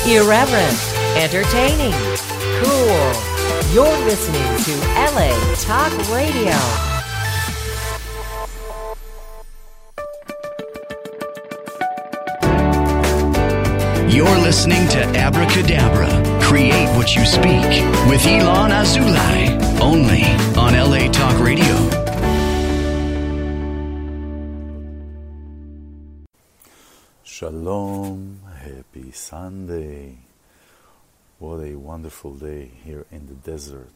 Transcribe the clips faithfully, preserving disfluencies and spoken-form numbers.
Irreverent, entertaining, cool. You're listening to L A Talk Radio. You're listening to Abracadabra, Create What You Speak, with Ilan Azoulay, only on L A Talk Radio. Shalom, happy Sunday. What a wonderful day here in the desert.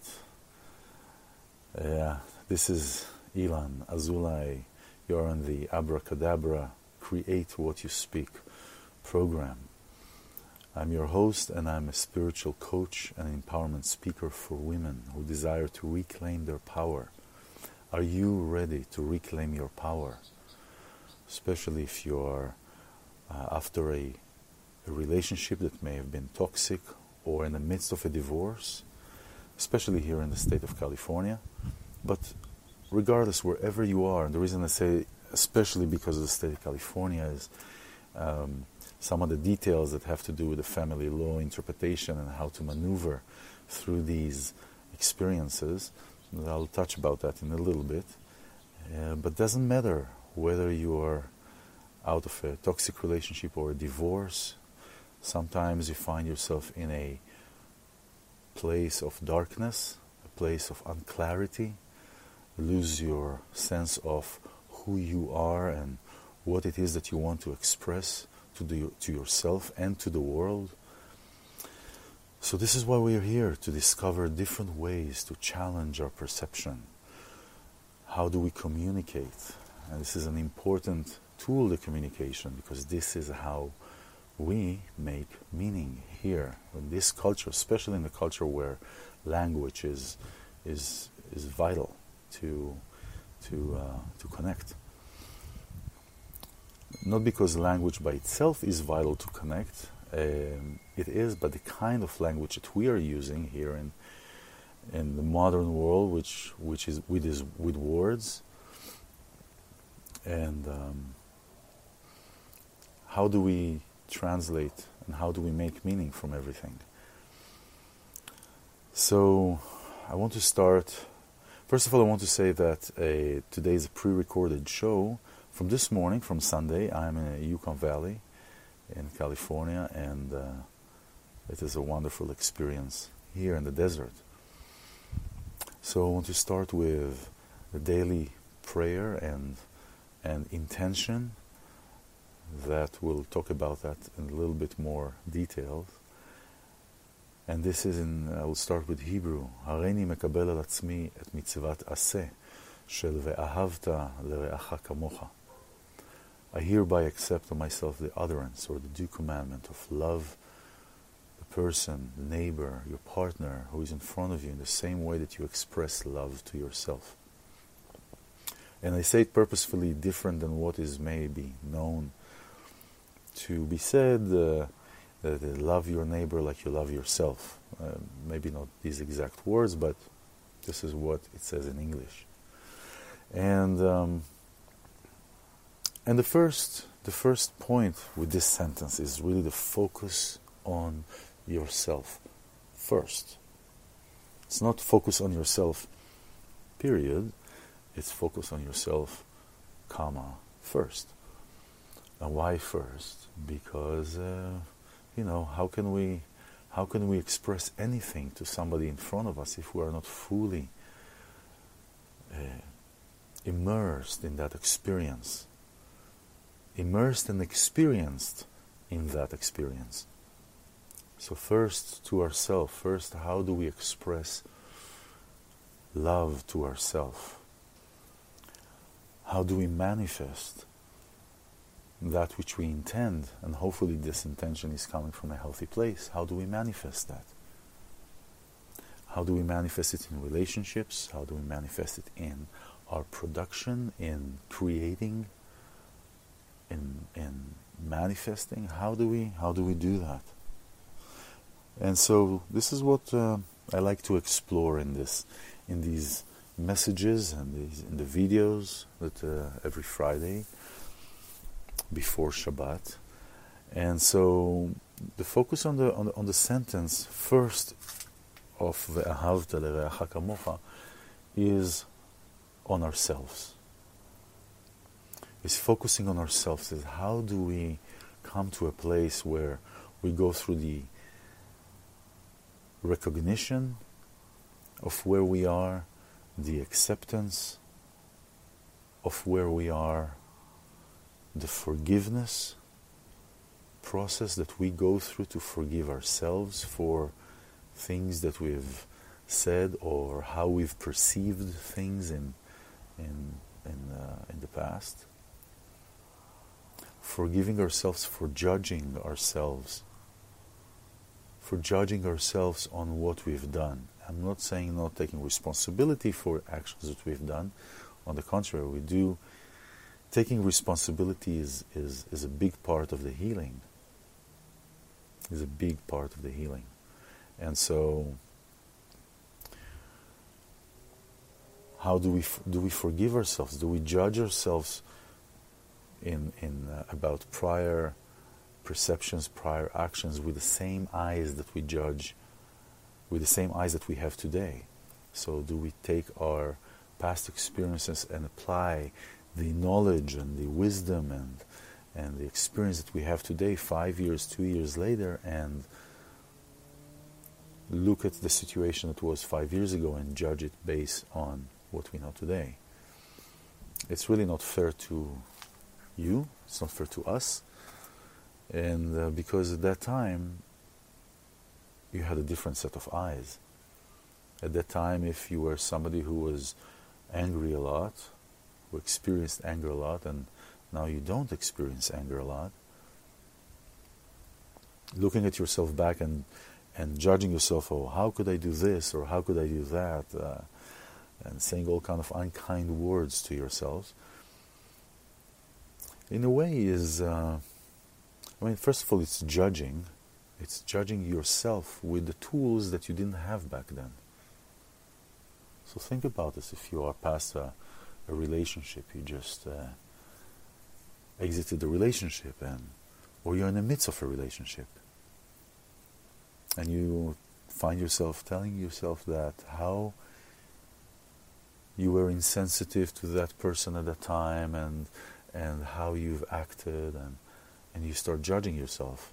Uh, this is Ilan Azoulay. You're on the Abracadabra, Create What You Speak program. I'm your host, and I'm a spiritual coach and empowerment speaker for women who desire to reclaim their power. Are you ready to reclaim your power? Especially if you are uh, after a, a relationship that may have been toxic, or in the midst of a divorce, especially here in the state of California. But regardless, wherever you are, and the reason I say especially because of the state of California is um, some of the details that have to do with the family law interpretation and how to maneuver through these experiences. I'll touch about that in a little bit. Uh, but it doesn't matter whether you are out of a toxic relationship or a divorce. Sometimes you find yourself in a place of darkness, a place of unclarity, lose your sense of who you are and what it is that you want to express to the, to yourself and to the world. So this is why we are here, to discover different ways to challenge our perception. How do we communicate? And this is an important tool, the communication, because this is how we make meaning here in this culture, especially in the culture where language is is is vital to to uh, to connect. Not because language by itself is vital to connect, um, it is, but the kind of language that we are using here in in the modern world, which which is with is with words, and um, how do we translate and how do we make meaning from everything? So I want to start, first of all I want to say that uh, today is a pre-recorded show from this morning, from Sunday. I'm in Yukon Valley in California, and uh, it is a wonderful experience here in the desert. So I want to start with the daily prayer and and intention. That we'll talk about that in a little bit more detail. And this is in, I will start with Hebrew. הריני מקבל על עצמי את מצוות עשה של ואהבת לרעך כמוך. I hereby accept on myself the utterance or the due commandment of love the person, the neighbor, your partner who is in front of you in the same way that you express love to yourself. And I say it purposefully different than what is maybe known to be said, uh, that uh, love your neighbor like you love yourself. Uh, maybe not these exact words, but this is what it says in English. And um, and the first the first point with this sentence is really the focus on yourself first. It's not focus on yourself, period. It's focus on yourself, comma, first. And why first? Because uh, you know, how can we how can we express anything to somebody in front of us if we are not fully uh, immersed in that experience, immersed and experienced in that experience? So first to ourselves, first how do we express love to ourselves? How do we manifest that which we intend, and hopefully this intention is coming from a healthy place? How do we manifest that? How do we manifest it in relationships? How do we manifest it in our production, in creating, in in manifesting? How do we how do we do that? And so this is what uh, I like to explore in this in these messages and these in the videos that uh, every Friday before Shabbat. And so the focus on the on the, on the sentence first of Ve'ahavta le'reacha kamocha is on ourselves. Is focusing on ourselves. Is how do we come to a place where we go through the recognition of where we are, the acceptance of where we are, the forgiveness process that we go through to forgive ourselves for things that we've said or how we've perceived things in in in, uh, in the past. Forgiving ourselves for judging ourselves, for judging ourselves on what we've done. I'm not saying not taking responsibility for actions that we've done. On the contrary, we do. Taking responsibility is, is, is a big part of the healing. Is a big part of the healing. And so, how do we do we forgive ourselves? Do we judge ourselves in in uh, about prior perceptions, prior actions with the same eyes that we judge, with the same eyes that we have today? So do we take our past experiences and apply the knowledge and the wisdom and and the experience that we have today, five years, two years later, and look at the situation that was five years ago and judge it based on what we know today? It's really not fair to you, it's not fair to us, and uh, because at that time you had a different set of eyes. At that time, if you were somebody who was angry a lot, who experienced anger a lot, and now you don't experience anger a lot, looking at yourself back and and judging yourself, oh, how could I do this, or how could I do that, uh, and saying all kind of unkind words to yourselves, in a way is, uh, I mean, first of all, it's judging. It's judging yourself with the tools that you didn't have back then. So think about this. If you are past a, a relationship, you just uh, exited the relationship, and or you're in the midst of a relationship, and you find yourself telling yourself that how you were insensitive to that person at that time, and and how you've acted, and and you start judging yourself.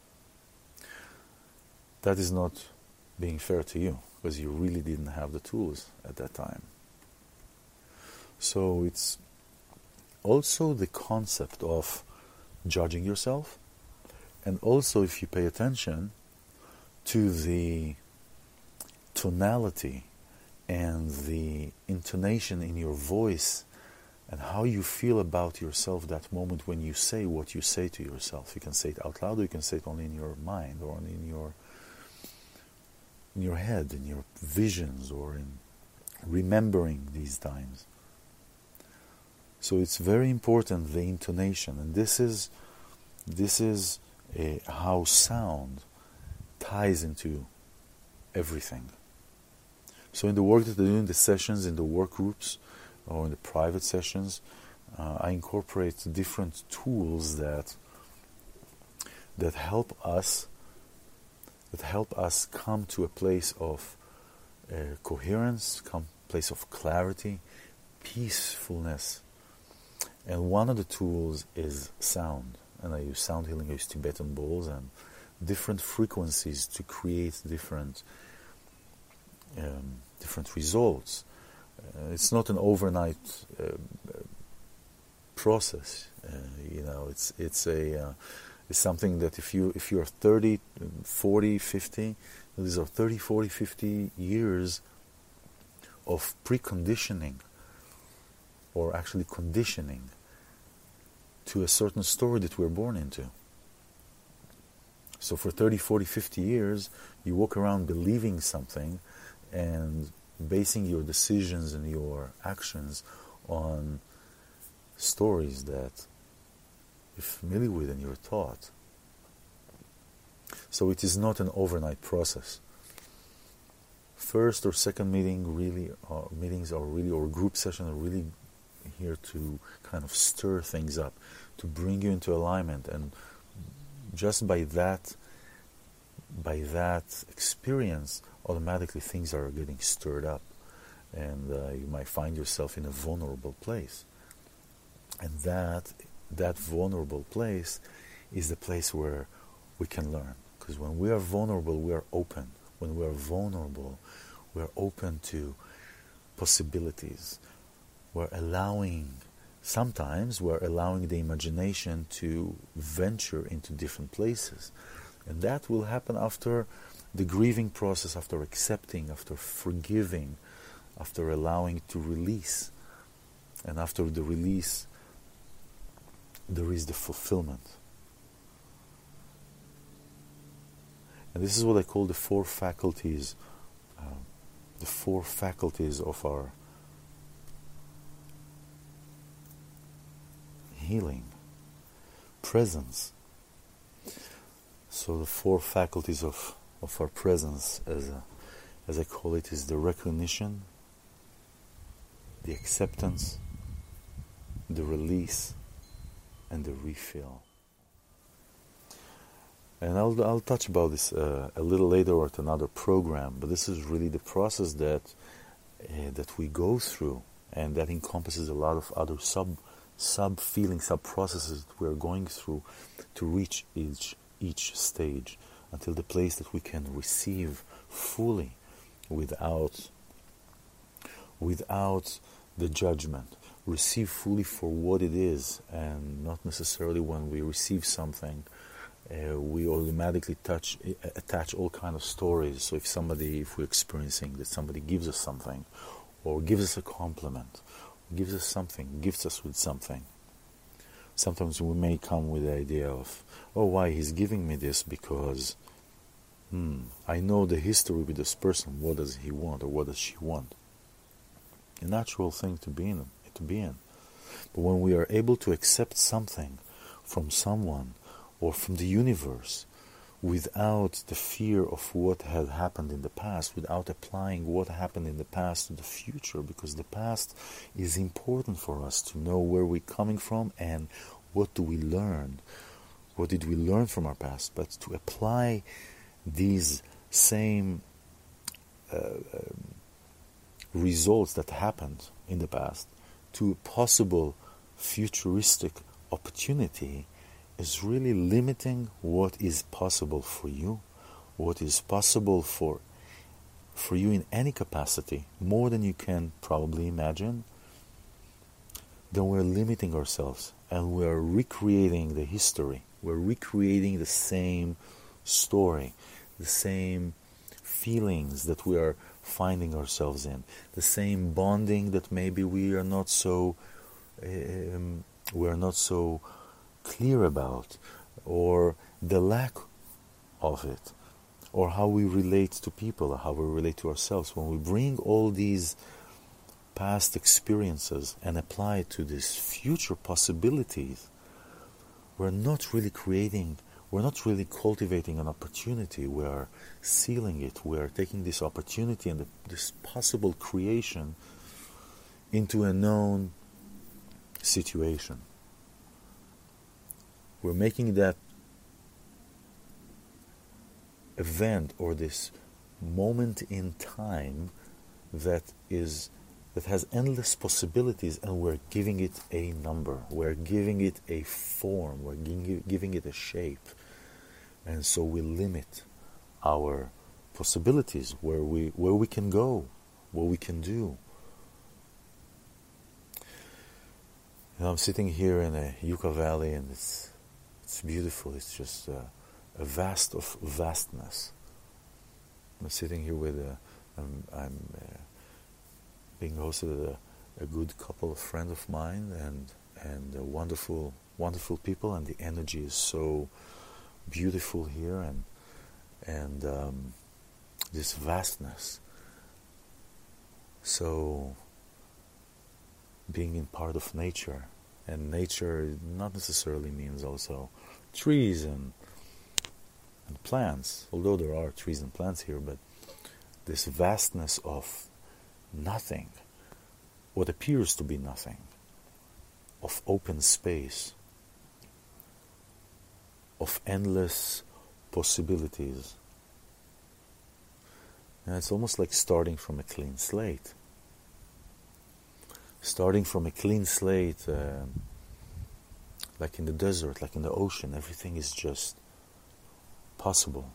That is not being fair to you, because you really didn't have the tools at that time. So it's also the concept of judging yourself, and also, if you pay attention to the tonality and the intonation in your voice and how you feel about yourself that moment when you say what you say to yourself. You can say it out loud, or you can say it only in your mind, or only in your in your head, in your visions, or in remembering these times. So it's very important, the intonation, and this is this is a, how sound ties into everything. So in the work that I do, in the sessions, in the work groups, or in the private sessions, uh, I incorporate different tools that that help us that help us come to a place of uh, coherence, come place of clarity, peacefulness. And one of the tools is sound. And I use sound healing, I use Tibetan bowls and different frequencies to create different um, different results. Uh, it's not an overnight uh, process. Uh, you know, it's it's a uh, it's something that if you if you are thirty, forty, fifty, these are thirty, forty, fifty years of preconditioning, or actually conditioning to a certain story that we're born into. So for thirty, forty, fifty years, you walk around believing something and basing your decisions and your actions on stories that you're familiar with and you're taught. So it is not an overnight process. First or second meeting really are, meetings are really, or group sessions are really here to kind of stir things up, to bring you into alignment and just by that, by that experience, automatically things are getting stirred up, and uh, you might find yourself in a vulnerable place. And that that vulnerable place is the place where we can learn. Because when we are vulnerable, we are open. When we are vulnerable, we are open to possibilities. We're allowing, sometimes we're allowing the imagination to venture into different places. And that will happen after the grieving process, after accepting, after forgiving, after allowing to release. And after the release, there is the fulfillment. And this is what I call the four faculties, uh, the four faculties of our healing, presence. So the four faculties of, of our presence, as a, as I call it, is the recognition, the acceptance, the release, and the refill. And I'll I'll touch about this uh, a little later at another program. But this is really the process that uh, that we go through, and that encompasses a lot of other sub sub feelings, sub processes that we are going through to reach each each stage until the place that we can receive fully, without without the judgment. Receive fully for what it is, and not necessarily when we receive something uh, we automatically touch uh, attach all kind of stories. So if somebody, if we're experiencing that somebody gives us something, or gives us a compliment, or gives us something, gifts us with something, sometimes we may come with the idea of, oh, why he's giving me this? Because hmm, I know the history with this person. What does he want, or what does she want? A natural thing to be in. to be in. But when we are able to accept something from someone or from the universe without the fear of what had happened in the past, without applying what happened in the past to the future, because the past is important for us to know where we're coming from and what do we learn, what did we learn from our past, but to apply these same uh, uh, results that happened in the past to a possible futuristic opportunity is really limiting what is possible for you, what is possible for for you in any capacity, more than you can probably imagine. Then we're limiting ourselves, and we're recreating the history. We're recreating the same story, the same feelings that we are finding ourselves in, the same bonding that maybe we are not so um, we are not so clear about, or the lack of it, or how we relate to people, or how we relate to ourselves. When we bring all these past experiences and apply it to these future possibilities, we're not really creating We're not really cultivating an opportunity. We are sealing it. We are taking this opportunity and the, this possible creation into a known situation. We're making that event or this moment in time that is that has endless possibilities, and we're giving it a number. We're giving it a form. We're giving it a shape. And so we limit our possibilities, where we where we can go, what we can do. You know, I'm sitting here in a Yucca Valley, and it's it's beautiful. It's just a, a vast of vastness. I'm sitting here with a, I'm, I'm uh, being hosted at a, a good couple of friends of mine, and and uh, wonderful wonderful people, and the energy is so beautiful here, and and um, this vastness. So being in part of nature, and nature not necessarily means also trees and and plants, although there are trees and plants here, but this vastness of nothing, what appears to be nothing, of open space, of endless possibilities. And it's almost like starting from a clean slate. Starting from a clean slate, uh, like in the desert, like in the ocean, everything is just possible.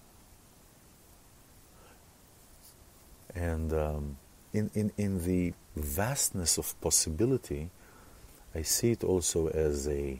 And um, in, in, in the vastness of possibility, I see it also as a,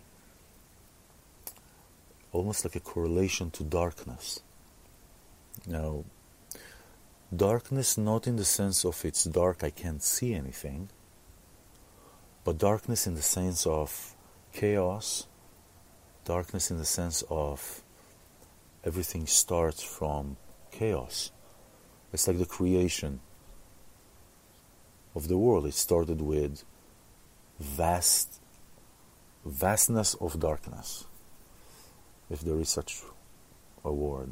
almost like a correlation to darkness. Now, darkness not in the sense of it's dark, I can't see anything, but darkness in the sense of chaos, darkness in the sense of everything starts from chaos. It's like the creation of the world. It started with vast, vastness of darkness, if there is such a word.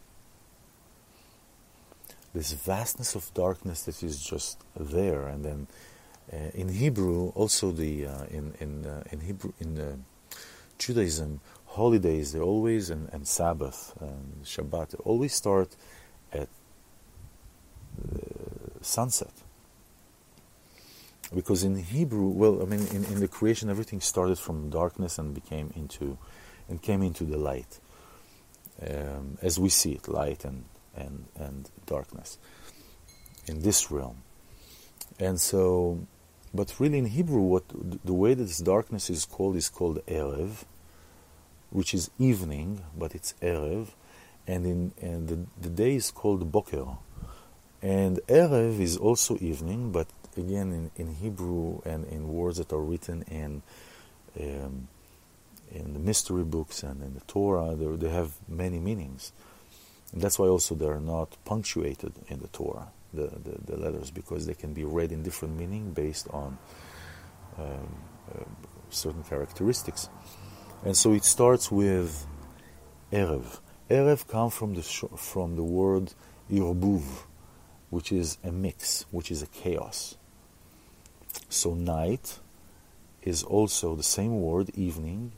This vastness of darkness that is just there, and then uh, in Hebrew, also the uh, in in uh, in Hebrew in uh, Judaism, holidays they always and, and Sabbath and Shabbat they always start at uh, sunset. Because in Hebrew, well, I mean, in, in the creation, everything started from darkness and became into, and came into the light, um, as we see it, light and and and darkness in this realm. And so, but really in Hebrew, what the way that this darkness is called is called Erev, which is evening, but it's Erev, and in and the, the day is called Boker, and Erev is also evening, but again in, in Hebrew and in words that are written in um, in the mystery books and in the Torah, they have many meanings. And that's why also they are not punctuated in the Torah, the, the, the letters, because they can be read in different meaning based on um, uh, certain characteristics. And so it starts with Erev. Erev comes from the sh- from the word Irbuv, which is a mix, which is a chaos. So night is also the same word, evening,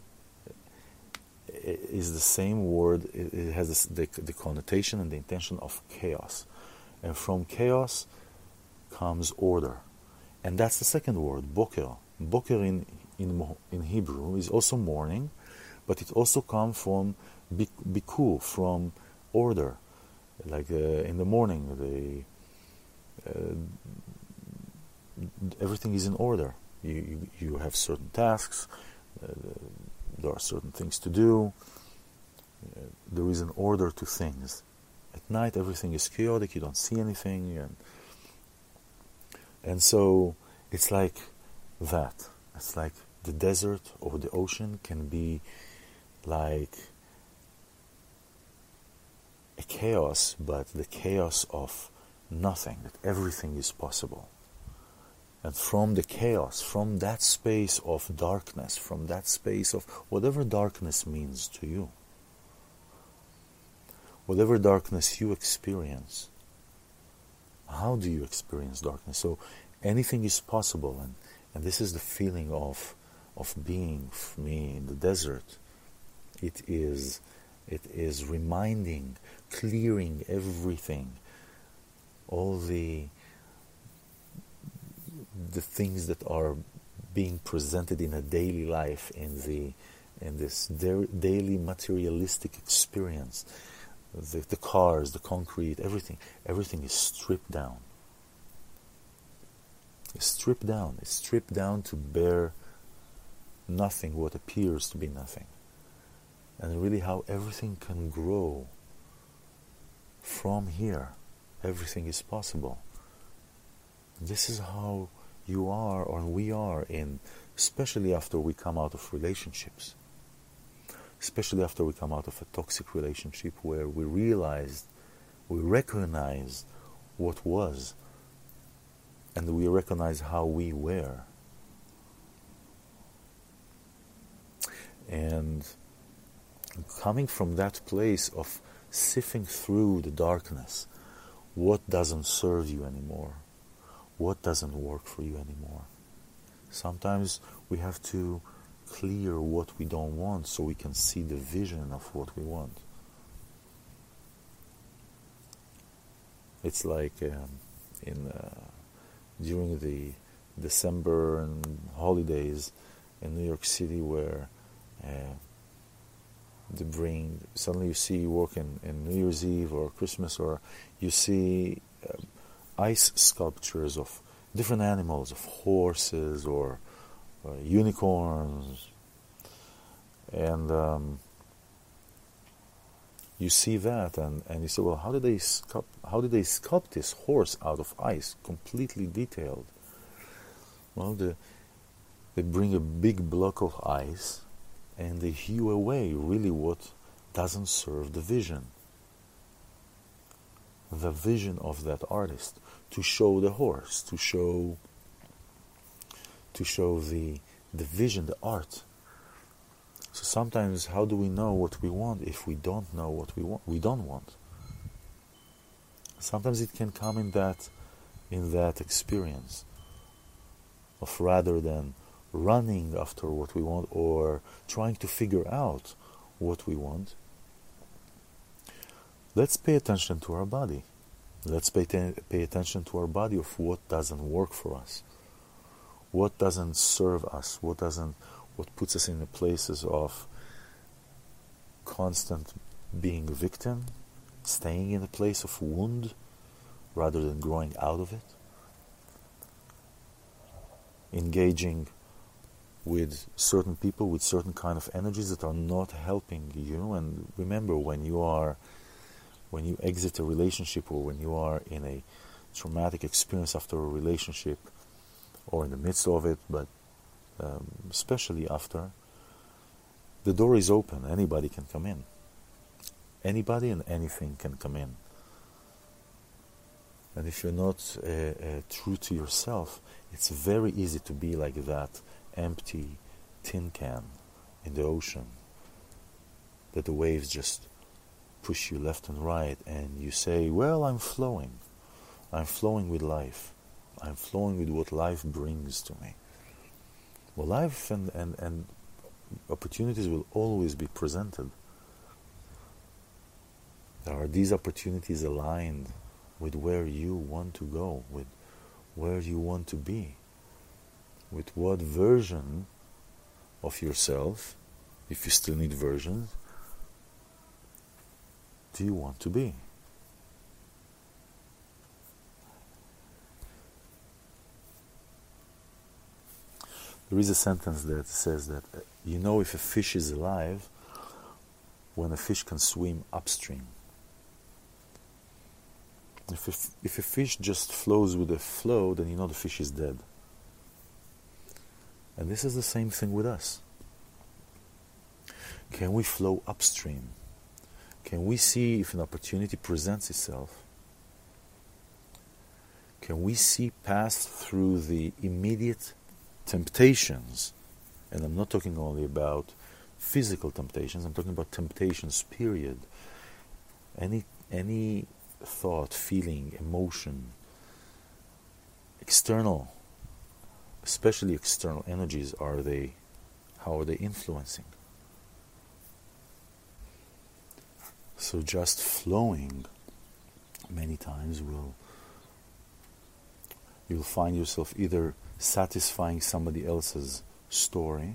is the same word, it has the, the connotation and the intention of chaos. And from chaos comes order. And that's the second word, boker. Boker in, in, in Hebrew is also morning, but it also comes from bikur, from order. Like uh, in the morning, the uh, everything is in order. You, you, you have certain tasks, uh, there are certain things to do, uh, there is an order to things. At night everything is chaotic, you don't see anything, and, and so it's like that. It's like the desert or the ocean can be like a chaos, but the chaos of nothing, that everything is possible. And from the chaos, from that space of darkness, from that space of whatever darkness means to you, whatever darkness you experience, how do you experience darkness? So anything is possible, and, and this is the feeling of of being for me in the desert. It is it is reminding, clearing everything, all the the things that are being presented in a daily life, in the in this da- daily materialistic experience, the, the cars, the concrete, everything, everything is stripped down. It's stripped down. It's stripped down to bear nothing, what appears to be nothing, and really how everything can grow from here. Everything is possible. This is how you are, or we are, in, especially after we come out of relationships, especially after we come out of a toxic relationship where we realize, we recognize what was, and we recognize how we were. And coming from that place of sifting through the darkness, what doesn't serve you anymore? What doesn't work for you anymore? Sometimes we have to clear what we don't want so we can see the vision of what we want. It's like um, in uh, during the December and holidays in New York City, where uh, they bring, suddenly you see you walk in, in New Year's Eve or Christmas, or you see uh, ice sculptures of different animals, of horses or uh, unicorns, and um, you see that, and, and you say, well, how did they sculpt, how did they sculpt this horse out of ice, completely detailed? Well, the, they bring a big block of ice and they hew away really what doesn't serve the vision. The vision of that artist, to show the horse, to show to show the the vision, the art. So sometimes, how do we know what we want if we don't know what we want? We don't want. Sometimes it can come in that in that experience of, rather than running after what we want or trying to figure out what we want, let's pay attention to our body. Let's pay, ten- pay attention to our body of what doesn't work for us, what doesn't serve us, what doesn't, what puts us in the places of constant being a victim, staying in a place of wound rather than growing out of it, engaging with certain people, with certain kind of energies that are not helping you. And remember, when you are when you exit a relationship, or when you are in a traumatic experience after a relationship, or in the midst of it, but um, especially after, the door is open. Anybody can come in. Anybody and anything can come in. And if you're not uh, uh, true to yourself, it's very easy to be like that empty tin can in the ocean, that the waves just push you left and right, and you say, well, I'm flowing. I'm flowing with life. I'm flowing with what life brings to me. Well, life and, and, and opportunities will always be presented. Are these opportunities aligned with where you want to go, with where you want to be, with what version of yourself, if you still need versions, do you want to be? There is a sentence that says that uh, you know if a fish is alive when a fish can swim upstream. If a, f- if a fish just flows with the flow, then you know the fish is dead. And this is the same thing with us. Can we flow upstream? Can we see if an opportunity presents itself? Can we see past through the immediate temptations? And I'm not talking only about physical temptations, I'm talking about temptations, period. Any any thought, feeling, emotion, external, especially external energies, are they, how are they influencing? So just flowing many times will, you'll find yourself either satisfying somebody else's story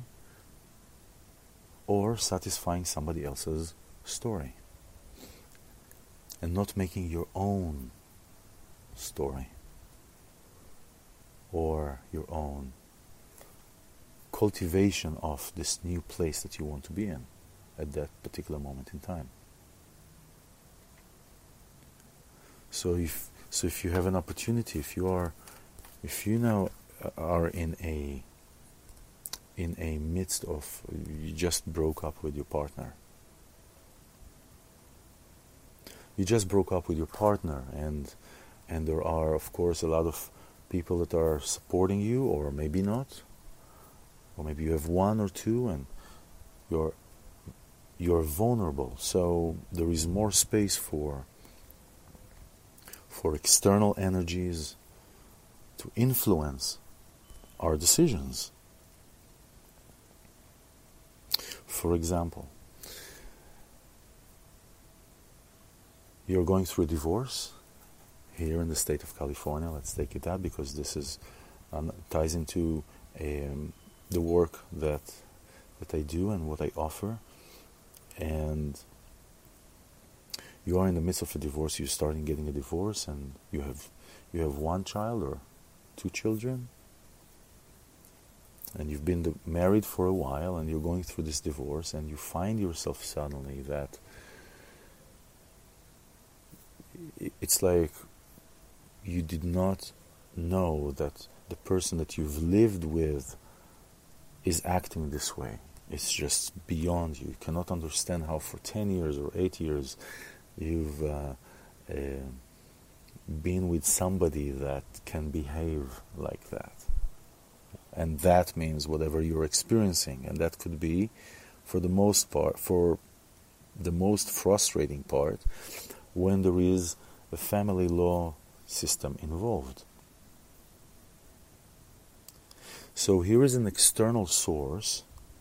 or satisfying somebody else's story, and not making your own story or your own cultivation of this new place that you want to be in at that particular moment in time. So if so, if you have an opportunity, if you are, if you now are in a in a midst of, you just broke up with your partner, you just broke up with your partner, and and there are of course a lot of people that are supporting you, or maybe not, or maybe you have one or two, and you're you're vulnerable. So there is more space for. for external energies to influence our decisions. For example, you're going through a divorce here in the state of California. Let's take it that, because this is um, ties into um, the work that that I do and what I offer. And you are in the midst of a divorce. You're starting getting a divorce, and you have you have one child or two children, and you've been the, married for a while, and you're going through this divorce, and you find yourself suddenly that it's like you did not know that the person that you've lived with is acting this way. It's just beyond you. You cannot understand how for ten years or eight years you've uh, uh, been with somebody that can behave like that. And that means whatever you're experiencing. And that could be, for the most part, for the most frustrating part, when there is a family law system involved. So here is an external source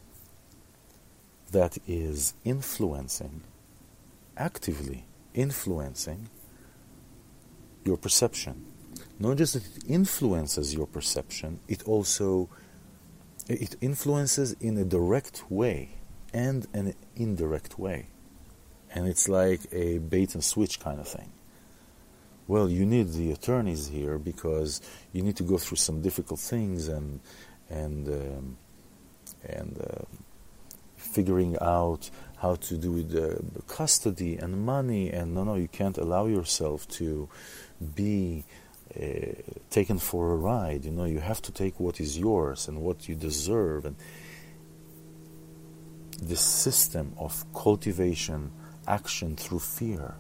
that is influencing, actively influencing your perception. Not just that it influences your perception, it also it influences in a direct way and an indirect way. And it's like a bait and switch kind of thing. Well, you need the attorneys here because you need to go through some difficult things and and um, and uh, figuring out how to do the custody and money. And no, no, you can't allow yourself to be uh, taken for a ride. You know, you have to take what is yours and what you deserve. And this system of cultivation, action through fear,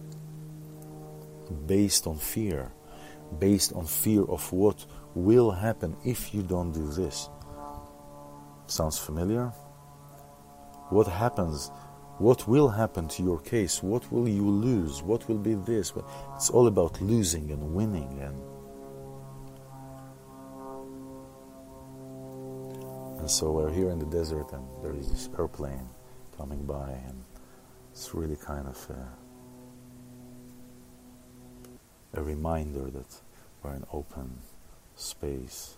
based on fear, based on fear of what will happen if you don't do this. Sounds familiar? What happens? What will happen to your case? What will you lose? What will be this? It's all about losing and winning. And, and so we're here in the desert, and there is this airplane coming by, and it's really kind of a, a reminder that we're in open space.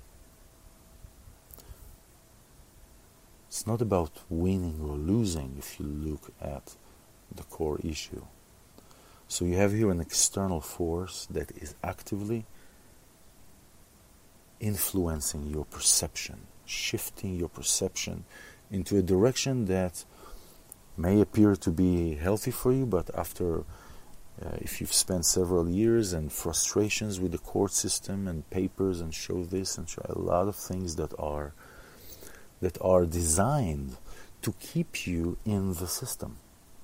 It's not about winning or losing if you look at the core issue. So you have here an external force that is actively influencing your perception, shifting your perception into a direction that may appear to be healthy for you, but after Uh, if you've spent several years and frustrations with the court system and papers and show this and show a lot of things that are that are designed to keep you in the system.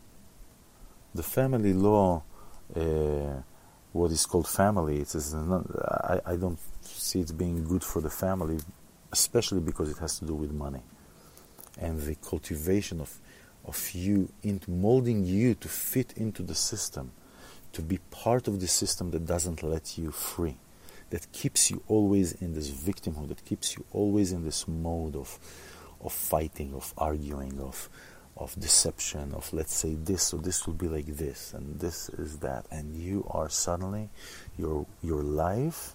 The family law, uh, what is called family, it is not, I, I don't see it being good for the family, especially because it has to do with money and the cultivation of of you, into molding you to fit into the system, to be part of the system that doesn't let you free, that keeps you always in this victimhood, that keeps you always in this mode of of fighting, of arguing, of of deception, of let's say this, so this will be like this, and this is that, and you are suddenly, your your life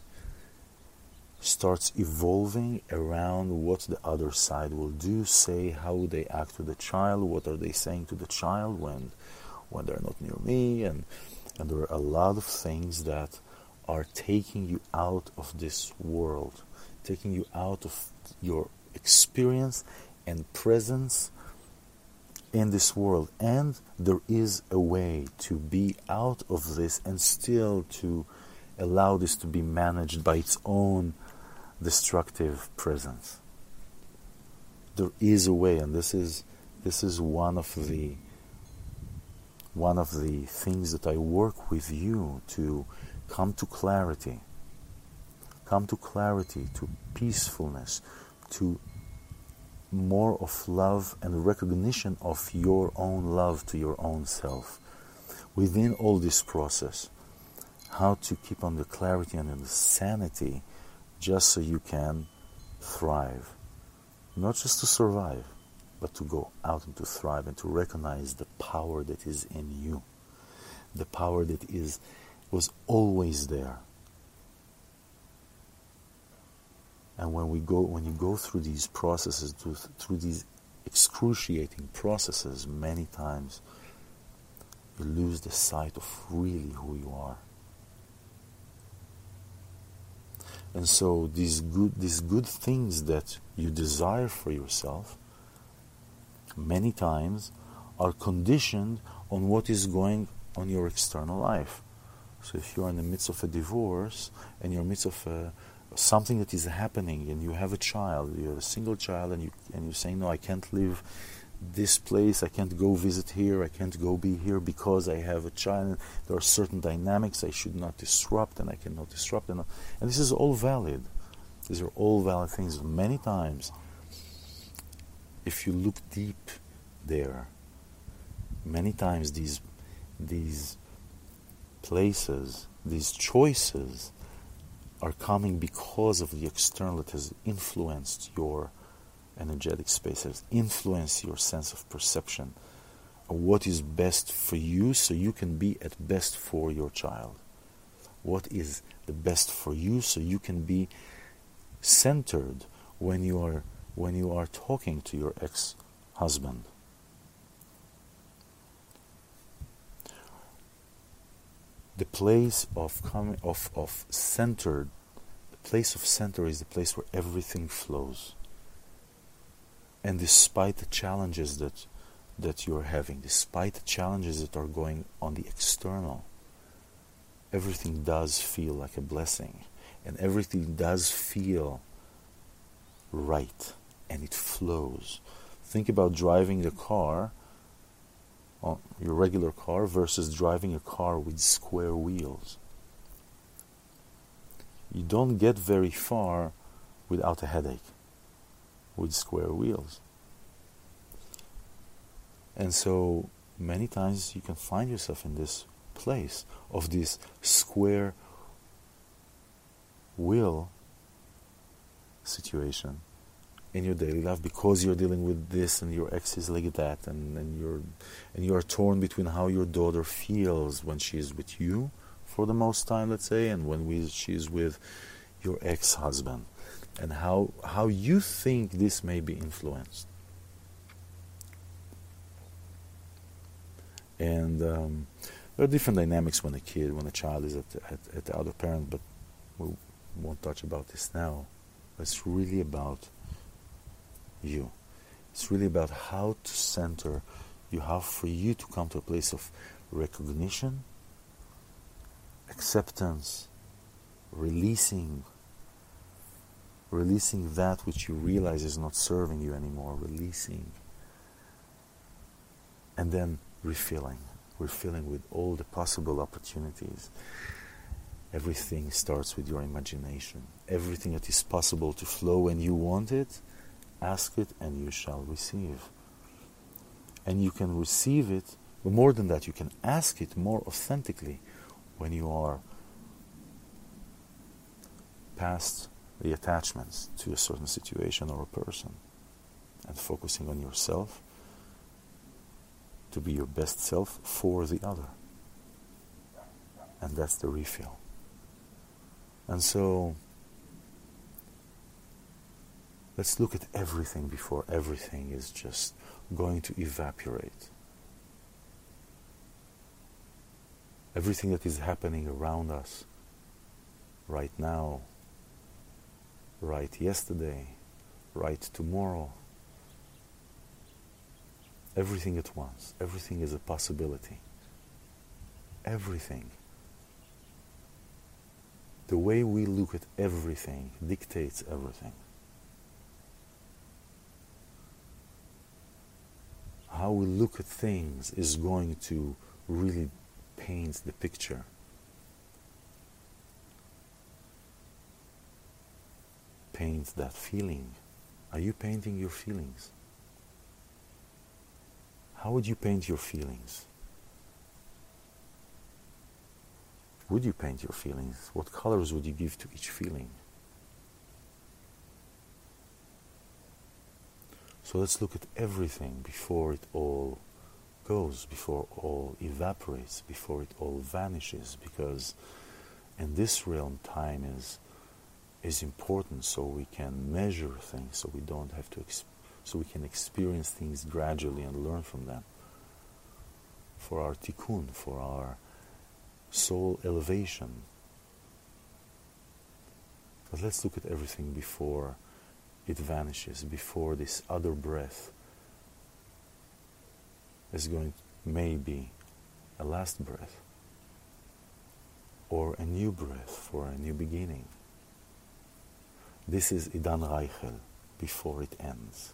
starts evolving around what the other side will do, say, how they act to the child, what are they saying to the child when when they're not near me, and And there are a lot of things that are taking you out of this world, taking you out of your experience and presence in this world. And there is a way to be out of this and still to allow this to be managed by its own destructive presence. There is a way, and this is this is one of the One of the things that I work with you to come to clarity, come to clarity, to peacefulness, to more of love and recognition of your own love to your own self. Within all this process, how to keep on the clarity and the sanity just so you can thrive. Not just to survive, but to go out and to thrive and to recognize the power that is in you, the power that is was always there. And when we go, when you go through these processes, through these excruciating processes, many times you lose the sight of really who you are. And so these good, these good things that you desire for yourself, many times are conditioned on what is going on your external life. So if you're in the midst of a divorce and you're in the midst of a, something that is happening and you have a child, you have a single child, and you and you're saying, no, I can't leave this place, I can't go visit here, I can't go be here because I have a child. There are certain dynamics I should not disrupt, and I cannot disrupt. And, and this is all valid. These are all valid things. Many times, if you look deep there, many times these these places, these choices are coming because of the external that has influenced your energetic space, has influenced your sense of perception of what is best for you so you can be at best for your child. What is the best for you so you can be centered when you are when you are talking to your ex-husband. The place of coming of, of centered, the place of center is the place where everything flows. And despite the challenges that that you're having, despite the challenges that are going on the external, everything does feel like a blessing, and everything does feel right, and it flows. Think about driving the car, on your regular car, versus driving a car with square wheels. You don't get very far without a headache with square wheels. And so many times you can find yourself in this place of this square wheel situation in your daily life, because you're dealing with this and your ex is like that, and, and you're and you're torn between how your daughter feels when she's with you for the most time, let's say, and when we, she's with your ex-husband, and how how you think this may be influenced. And um, there are different dynamics when a kid, when a child is at, at, at the other parent, but we won't touch about this now. It's really about you. It's really about how to center you, how for you to come to a place of recognition, acceptance, releasing, releasing that which you realize is not serving you anymore, releasing, and then refilling, refilling with all the possible opportunities. Everything starts with your imagination. Everything that is possible to flow when you want it, ask it and you shall receive. And you can receive it, but more than that, you can ask it more authentically when you are past the attachments to a certain situation or a person, and focusing on yourself to be your best self for the other. And that's the refill. And so let's look at everything before everything is just going to evaporate. Everything that is happening around us right now, right yesterday, right tomorrow, everything at once, everything is a possibility. Everything. The way we look at everything dictates everything. How we look at things is going to really paint the picture. Paint that feeling. Are you painting your feelings? How would you paint your feelings? Would you paint your feelings? What colors would you give to each feeling? So let's look at everything before it all goes, before all evaporates, before it all vanishes, because in this realm time is is important, so we can measure things, so we don't have to ex- so we can experience things gradually and learn from them, for our tikkun, for our soul elevation. But let's look at everything before it vanishes, before this other breath is going to maybe a last breath, or a new breath for a new beginning. This is Idan Reichel, before it ends.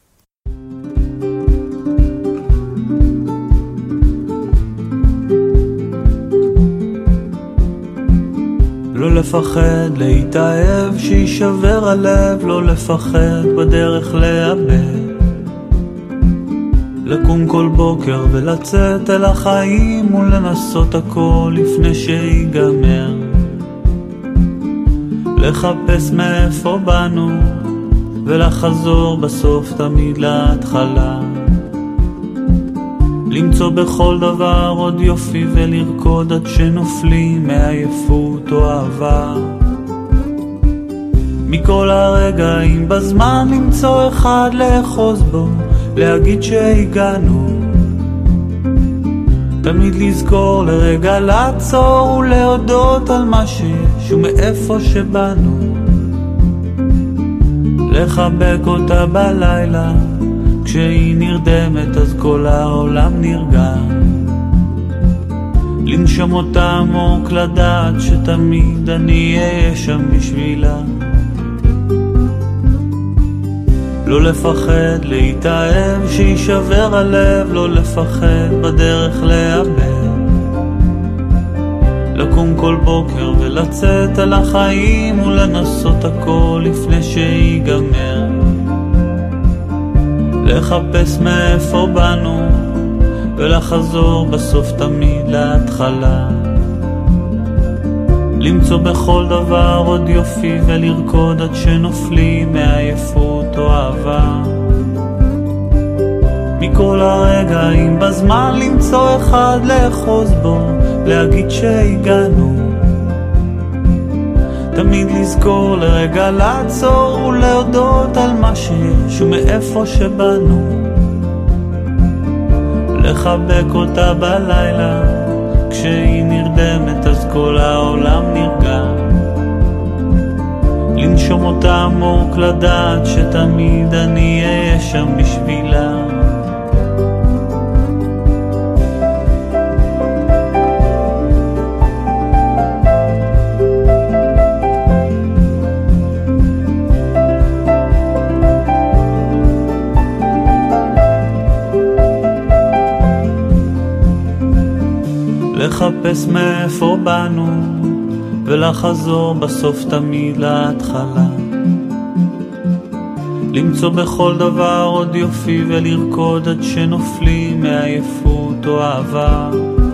לא לפחד להתאהב, שישבר הלב, לא לפחד בדרך לאבד. לקום כל בוקר ולצאת אל החיים ולנסות הכל לפני שיגמר. לחפש מאיפה באנו ולחזור בסוף תמיד להתחלה. למצוא בכל דבר עוד יופי ולרקוד עד שנופלים מעייפות או אהבה. מכל הרגעים בזמן למצוא אחד לאחוז בו, להגיד שהגענו. תמיד לזכור לרגע לעצור ולהודות על מה שיש ומאיפה שבאנו. לחבק אותה בלילה, כשהיא נרדמת אז כל העולם נרגע. לנשום אותה עמוק, לדעת שתמיד אני אהיה שם בשבילה. לא לפחד להתאהב, שישבר הלב, לא לפחד בדרך לאבד. לקום כל בוקר ולצאת על החיים ולנסות הכל לפני שיגמר. לחפש מאיפה באנו ולחזור בסוף תמיד להתחלה. למצוא בכל דבר עוד יופי ולרקוד עד שנופלים מעייפות או אהבה. מכל הרגעים בזמן למצוא אחד לאחוז בו, להגיד שהגענו. תמיד לזכור לרגע לעצור ולהודות על מה שיש ומאיפה שבאנו. לחבק אותה בלילה, כשהיא נרדמת אז כל העולם נרגע. לנשום אותה עמוק, לדעת שתמיד אני אהיה שם בשבילה. לחפש מאיפה באנו ולחזור בסוף תמיד להתחלה. למצוא בכל דבר עוד יופי ולרקוד עד שנופלים מעייפות או אהבה.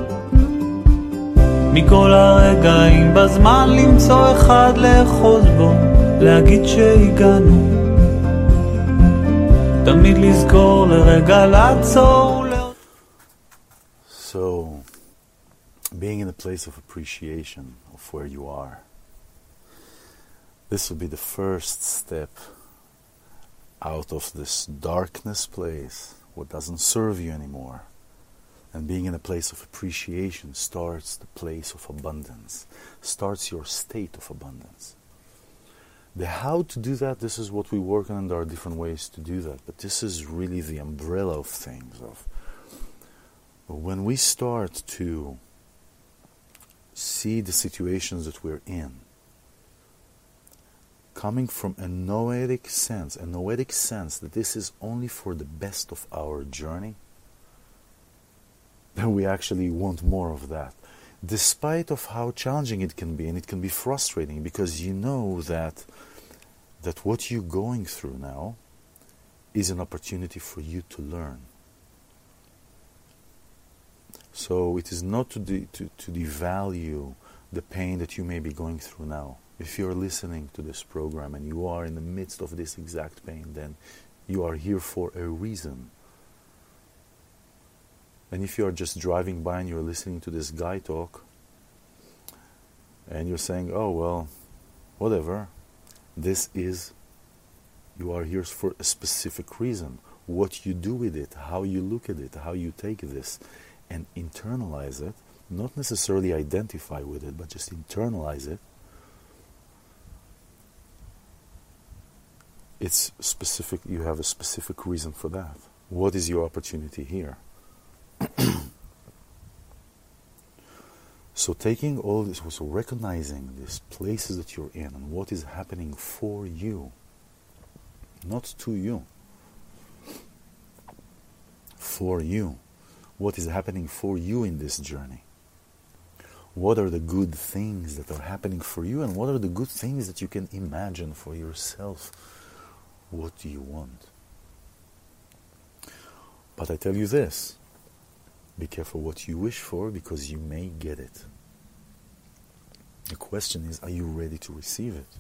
מכל הרגעים בזמן למצוא אחד לאחוז בו, להגיד שהגענו. תמיד לזכור לרגע לעצור. So, being in a place of appreciation of where you are, this will be the first step out of this darkness place, what doesn't serve you anymore. And being in a place of appreciation starts the place of abundance, starts your state of abundance. The how to do that, this is what we work on, and there are different ways to do that, but this is really the umbrella of things. Of when we start to see the situations that we're in, coming from a noetic sense, a noetic sense that this is only for the best of our journey, then we actually want more of that. Despite of how challenging it can be, and it can be frustrating, because you know that that what you're going through now is an opportunity for you to learn. So it is not to, de- to, to devalue the pain that you may be going through now. If you're listening to this program and you are in the midst of this exact pain, then You are here for a reason. And if you are just driving by and you're listening to this guy talk, and you're saying, oh, well, whatever, this is, you are here for a specific reason. What you do with it, how you look at it, how you take this, and internalize it, not necessarily identify with it, but just internalize it, it's specific, you have a specific reason for that. What is your opportunity here? So taking all this, also recognizing these places that you're in and what is happening for you, not to you, for you. What is happening for you in this journey? What are the good things that are happening for you, and what are the good things that you can imagine for yourself? What do you want? But I tell you this, be careful what you wish for, because you may get it. The question is, are you ready to receive it?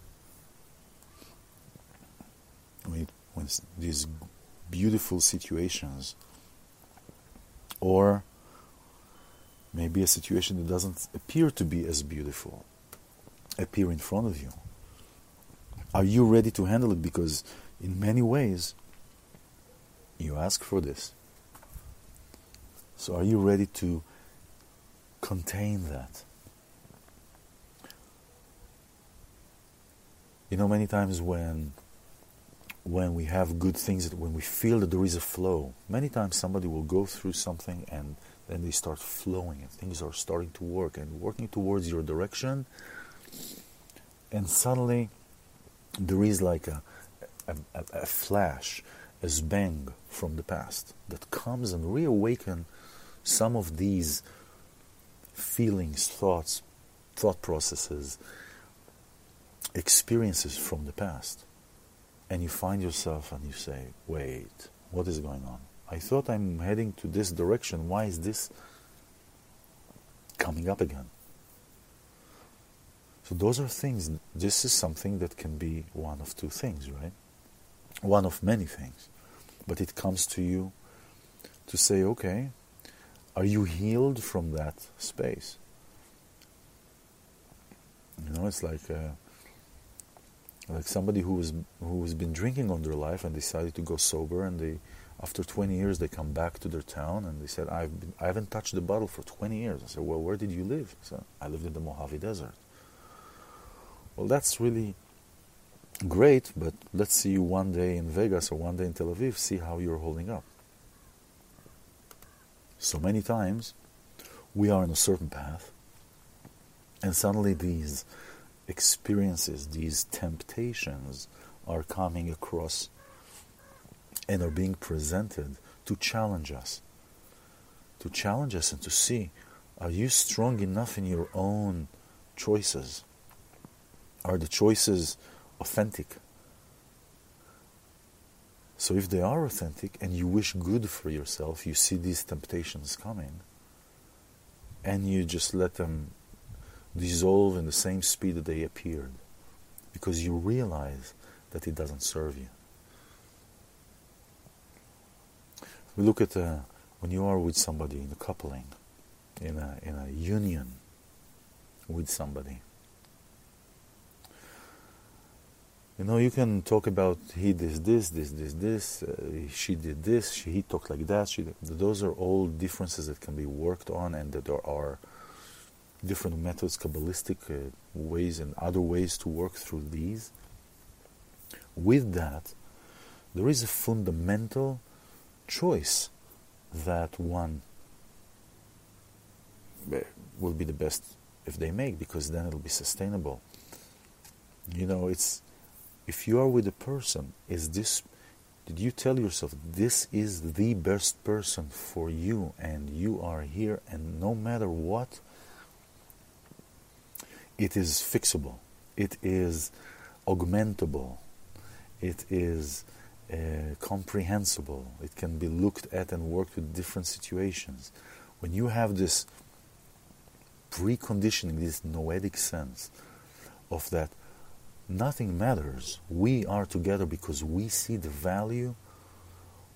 When, when these beautiful situations, or maybe a situation that doesn't appear to be as beautiful, appear in front of you, are you ready to handle it? Because in many ways, you ask for this. So are you ready to contain that? You know, many times when when we have good things, when we feel that there is a flow, many times somebody will go through something and then they start flowing and things are starting to work and working towards your direction, and suddenly there is like a, a, a flash, a bang from the past that comes and reawaken some of these feelings, thoughts, thought processes, experiences from the past. And you find yourself and you say, wait, what is going on? I thought I'm heading to this direction. Why is this coming up again? So those are things, this is something that can be one of two things, right? One of many things. But it comes to you to say, okay, are you healed from that space? You know, it's like uh, like somebody who was who has been drinking all their life and decided to go sober, and they, after twenty years, they come back to their town and they said, I've been, I haven't touched the bottle for twenty years. I said, well, where did you live? I said, I lived in the Mojave Desert. Well, that's really great, but let's see you one day in Vegas or one day in Tel Aviv, see how you're holding up. So many times, we are on a certain path, and suddenly these experiences, these temptations are coming across and are being presented to challenge us. To challenge us and to see, are you strong enough in your own choices? Are the choices authentic? So if they are authentic and you wish good for yourself, you see these temptations coming, and you just let them dissolve in the same speed that they appeared, because you realize that it doesn't serve you. We look at uh, when you are with somebody in a coupling, in a in a union with somebody. You know, you can talk about he did this, this, this, this, uh, she did this, she, he talked like that. She, those are all differences that can be worked on, and that there are different methods, Kabbalistic uh, ways and other ways to work through these. With that, there is a fundamental choice that one will be the best if they make, because then it'll be sustainable. You know, it's, if you are with a person, is this, did you tell yourself this is the best person for you, and you are here, and no matter what, it is fixable, it is augmentable, it is uh, comprehensible, it can be looked at and worked with different situations. When you have this preconditioning, this noetic sense of that nothing matters, we are together because we see the value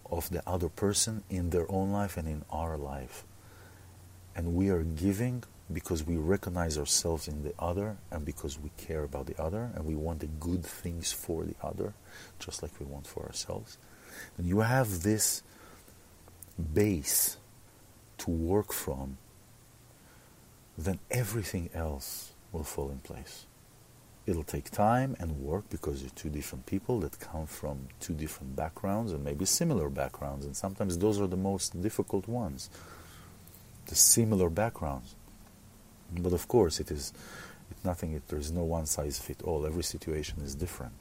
of the other person in their own life and in our life. And we are giving because we recognize ourselves in the other, and because we care about the other, and we want the good things for the other, just like we want for ourselves. And you have this base to work from, then everything else will fall in place. It'll take time and work because you're two different people that come from two different backgrounds and maybe similar backgrounds, and sometimes those are the most difficult ones, the similar backgrounds. But of course, it is it's nothing. It, there is no one size fit all. Every situation is different.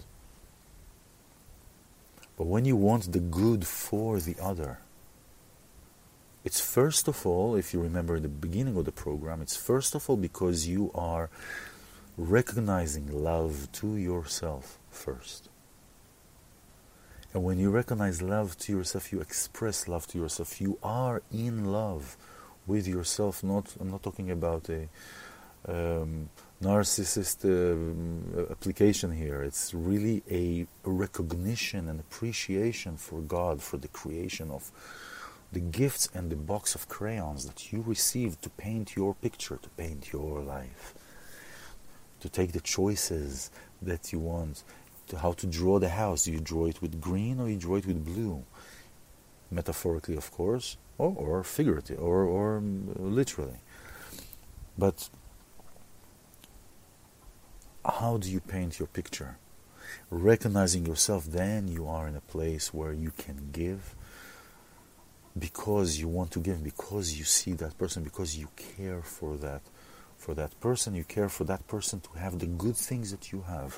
But when you want the good for the other, it's first of all, if you remember the beginning of the program, it's first of all because you are recognizing love to yourself first. And when you recognize love to yourself, you express love to yourself. You are in love with yourself. Not, I'm not talking about a um, narcissist uh, application here. It's really a recognition and appreciation for God, for the creation of the gifts and the box of crayons that you received to paint your picture, to paint your life, to take the choices that you want, to how to draw the house. Do you draw it with green or you draw it with blue? Metaphorically, of course, or, or figuratively, or, or um, literally. But how do you paint your picture? Recognizing yourself, then you are in a place where you can give because you want to give, because you see that person, because you care for that for that person, you care for that person to have the good things that you have.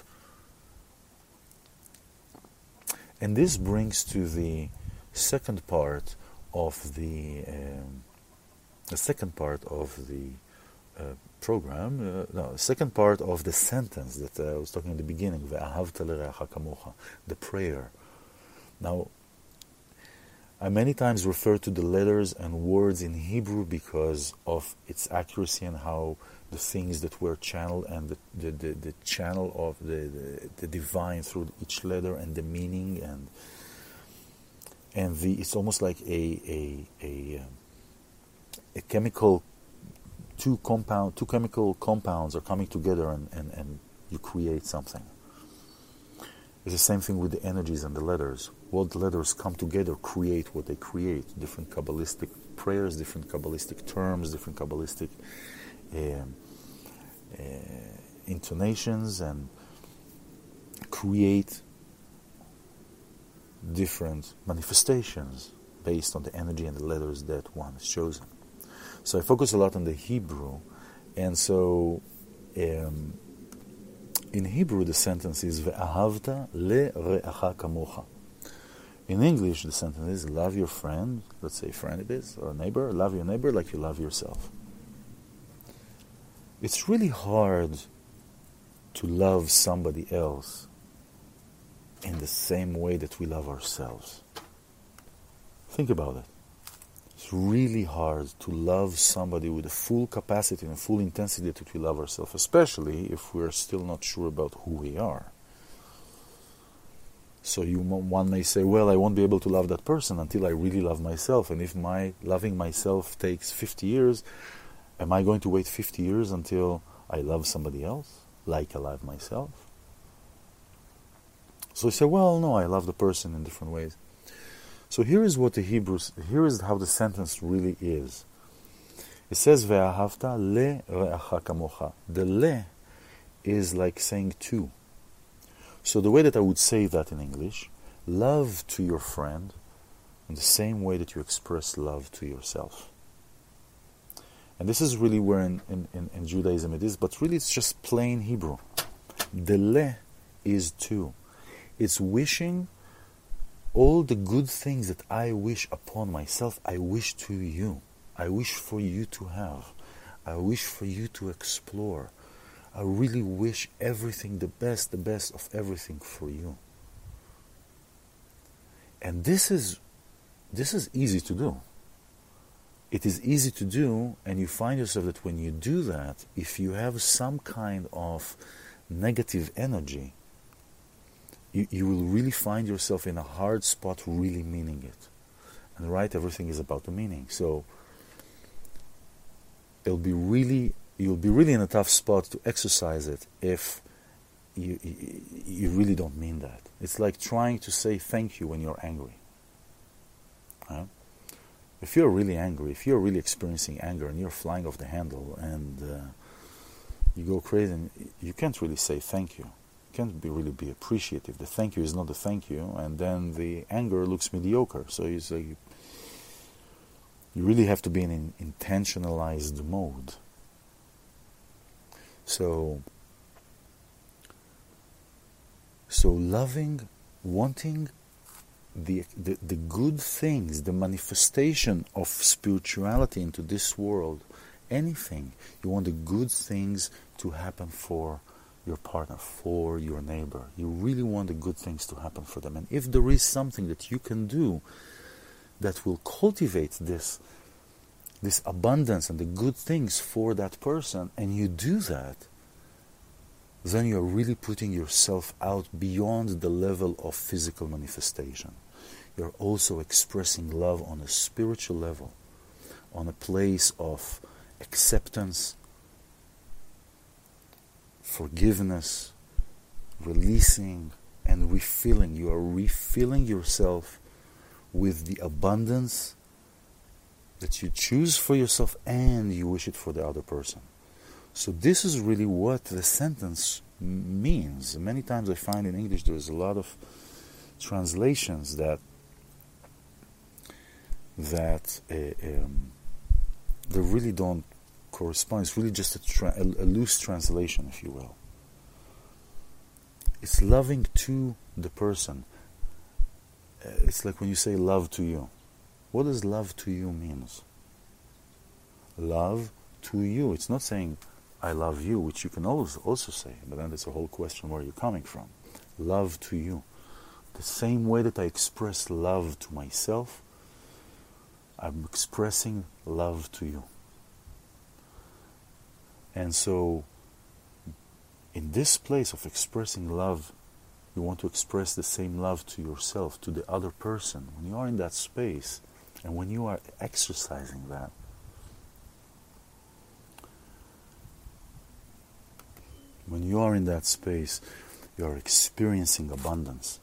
And this brings to the second part of the um, the second part of the uh, program, uh, no, the second part of the sentence that uh, I was talking in the beginning, Ve'ahavta l'reacha kamocha, the prayer. Now, I many times refer to the letters and words in Hebrew because of its accuracy and how the things that were channeled and the, the, the, the channel of the, the, the divine through each letter and the meaning and and the it's almost like a a a, um, a chemical two compound two chemical compounds are coming together and, and, and you create something. It's the same thing with the energies and the letters. What letters come together create what they create. Different Kabbalistic prayers, different Kabbalistic terms, different Kabbalistic um, uh, intonations, and create different manifestations based on the energy and the letters that one has chosen. So I focus a lot on the Hebrew, and so um, in Hebrew the sentence is Ve'ahavta le're'acha kamocha. In English the sentence is love your friend, let's say friend it is, or neighbor, love your neighbor like you love yourself. It's really hard to love somebody else in the same way that we love ourselves. Think about it. It's really hard to love somebody with the full capacity and full intensity that we love ourselves, especially if we're still not sure about who we are. So you, one may say, well, I won't be able to love that person until I really love myself. And if my loving myself takes fifty years, am I going to wait fifty years until I love somebody else, like I love myself? So you say, well, no, I love the person in different ways. So here is what the Hebrews, here is how the sentence really is. It says, Ve'ahavta le're'acha kamocha. The le is like saying to. So the way that I would say that in English, love to your friend in the same way that you express love to yourself. And this is really where in, in, in Judaism it is, but really it's just plain Hebrew. The le is to. It's wishing all the good things that I wish upon myself, I wish to you. I wish for you to have. I wish for you to explore. I really wish everything, the best, the best of everything for you. And this is this is easy to do. It is easy to do, and you find yourself that when you do that, if you have some kind of negative energy, you, you will really find yourself in a hard spot really meaning it. And right, everything is about the meaning. So it'll be really, you'll be really in a tough spot to exercise it if you, you, you really don't mean that. It's like trying to say thank you when you're angry. Huh? If you're really angry, if you're really experiencing anger and you're flying off the handle and uh, you go crazy, and you can't really say thank you. You can't be really be appreciative. The thank you is not the thank you, and then the anger looks mediocre. So you say you, you really have to be in an intentionalized mode. So, so loving, wanting the, the the good things, the manifestation of spirituality into this world, anything, you want the good things to happen for your partner, for your neighbor. You really want the good things to happen for them. And if there is something that you can do that will cultivate this, this abundance and the good things for that person, and you do that, then you're really putting yourself out beyond the level of physical manifestation. You're also expressing love on a spiritual level, on a place of acceptance, forgiveness, releasing, and refilling. You are refilling yourself with the abundance that you choose for yourself and you wish it for the other person. So this is really what the sentence m- means. Many times I find in English there is a lot of translations that that uh, um, they really don't correspond. It's really just a, tra- a, a loose translation, if you will. It's loving to the person. Uh, it's like when you say love to you. What does love to you means? Love to you. It's not saying I love you, which you can always also say, but then there's a whole question where you're coming from. Love to you. The same way that I express love to myself, I'm expressing love to you. And so, in this place of expressing love, you want to express the same love to yourself, to the other person. When you are in that space, and when you are exercising that, when you are in that space, you are experiencing abundance.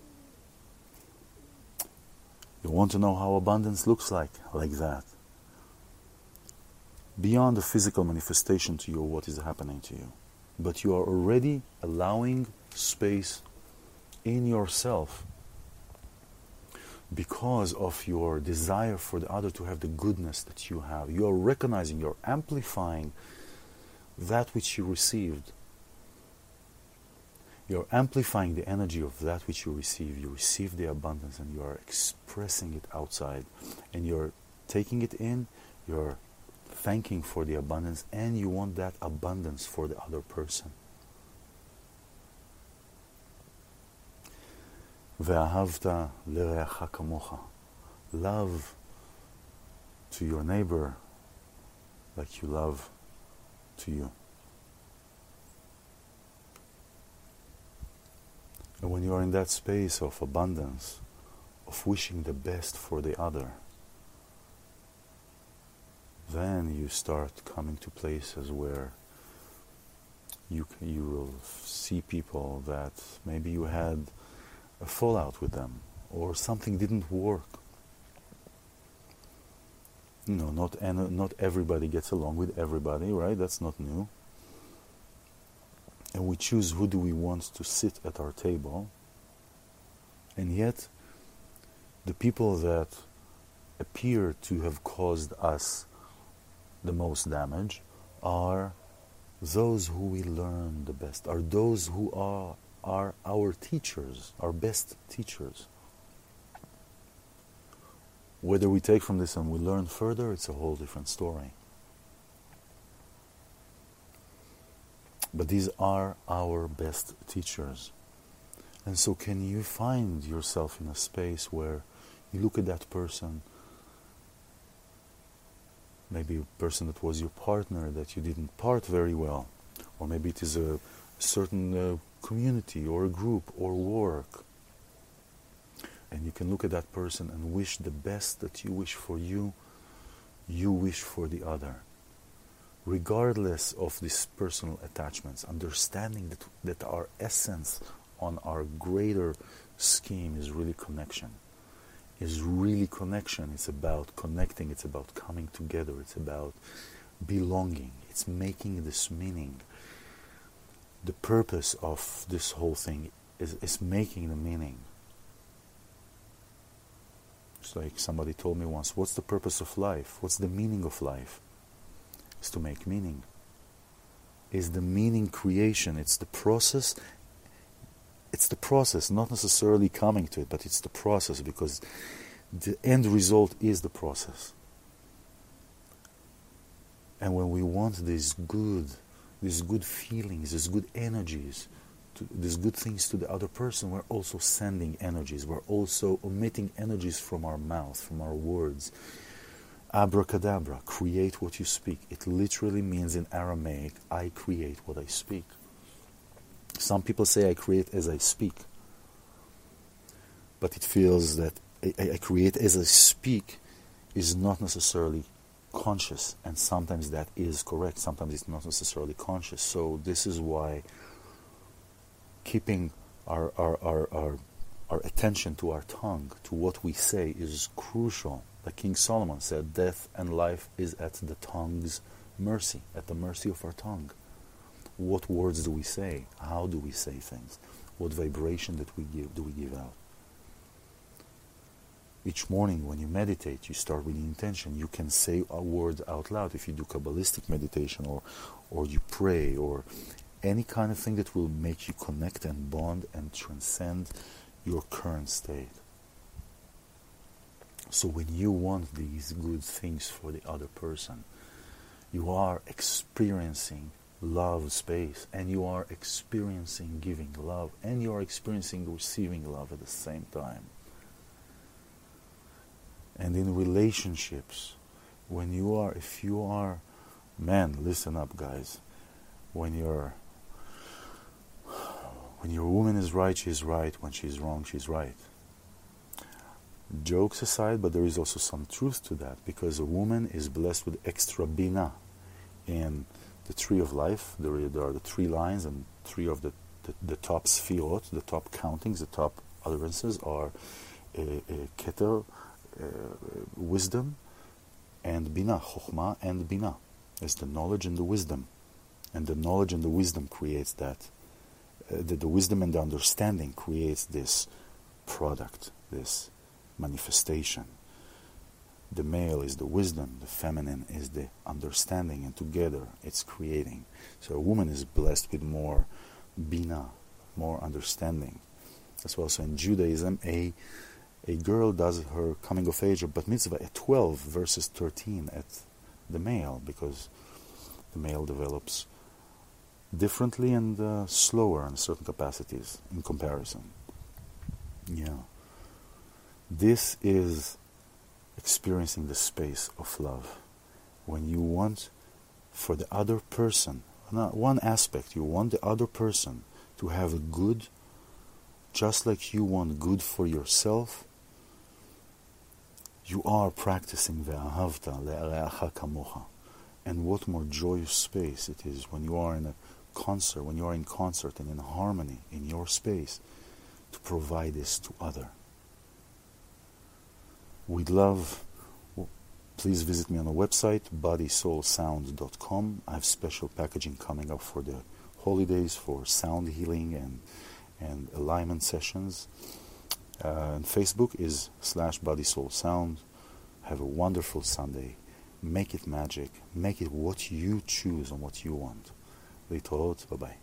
You want to know how abundance looks like? Like that. Beyond the physical manifestation to you, what is happening to you. But you are already allowing space in yourself because of your desire for the other to have the goodness that you have. You are recognizing, you're amplifying that which you received. You're amplifying the energy of that which you receive. You receive the abundance and you are expressing it outside. And you're taking it in, you're thanking for the abundance, and you want that abundance for the other person. ואהבת לרעך כמוך. Love to your neighbor like you love to you. And when you are in that space of abundance, of wishing the best for the other, then you start coming to places where you you will see people that maybe you had a fallout with them, or something didn't work. You know, not not everybody gets along with everybody, right? That's not new. And we choose who do we want to sit at our table. And yet, the people that appear to have caused us the most damage are those who we learn the best, are those who are, are our teachers, our best teachers. Whether we take from this and we learn further, it's a whole different story. But these are our best teachers. And so can you find yourself in a space where you look at that person, maybe a person that was your partner that you didn't part very well, or maybe it is a certain uh, community or a group or work, And you can look at that person and wish the best that you wish for you, you wish for the other. Regardless of these personal attachments, understanding that, that our essence on our greater scheme is really connection. Is really connection. It's about connecting, it's about coming together, it's about belonging, it's making this meaning. The purpose of this whole thing is, is making the meaning. It's like somebody told me once, what's the purpose of life? What's the meaning of life? It's to make meaning. Is the meaning creation? It's the process. It's the process, not necessarily coming to it, but it's the process, because the end result is the process. And when we want these good, these good feelings, these good energies, to, these good things to the other person, we're also sending energies. We're also emitting energies from our mouth, from our words. Abracadabra, create what you speak. It literally means in Aramaic, I create what I speak. Some people say I create as I speak. But it feels that I, I create as I speak is not necessarily conscious. And sometimes that is correct. Sometimes it's not necessarily conscious. So this is why keeping our, our, our, our, our attention to our tongue, to what we say, is crucial. Like King Solomon said, death and life is at the tongue's mercy, at the mercy of our tongue. What words do we say? How do we say things? What vibration that we give do we give out? Each morning when you meditate, you start with the intention. You can say a word out loud if you do Kabbalistic meditation, or, or you pray, or any kind of thing that will make you connect and bond and transcend your current state. So when you want these good things for the other person, you are experiencing love space, and you are experiencing giving love, and you are experiencing receiving love at the same time. And in relationships, when you are, if you are, man, listen up, guys. When you're, when your woman is right, she's right. When she's wrong, she's right. Jokes aside, but there is also some truth to that, because a woman is blessed with extra bina. In the tree of life, there are, there are the three lines, and three of the, the, the top sfirot, the top countings, the top utterances are uh, uh, keter, uh, wisdom, and bina, chokhmah and bina. It's the knowledge and the wisdom. And the knowledge and the wisdom creates that. Uh, the, the wisdom and the understanding creates this product, this manifestation. The male is the wisdom, the feminine is the understanding, and together it's creating. So a woman is blessed with more bina, more understanding. That's also in Judaism, a a girl does her coming of age or bat mitzvah at twelve versus thirteen at the male, because the male develops differently and uh, slower in certain capacities in comparison. Yeah. This is experiencing the space of love. When you want for the other person, not one aspect, you want the other person to have a good, just like you want good for yourself, you are practicing ve'ahavta le'areacha kamocha. And what more joyous space it is when you are in a concert, when you are in concert and in harmony in your space, to provide this to other. We'd love, please visit me on the website, body soul sound dot com. I have special packaging coming up for the holidays for sound healing and and alignment sessions. Uh, and Facebook is slash body soul sound. Have a wonderful Sunday. Make it magic. Make it what you choose and what you want. Leitorot. Bye-bye.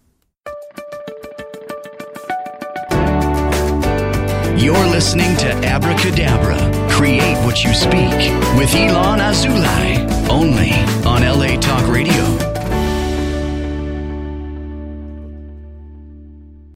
You're listening to Abracadabra, Create What You Speak, with Ilan Azoulay, only on L A Talk Radio.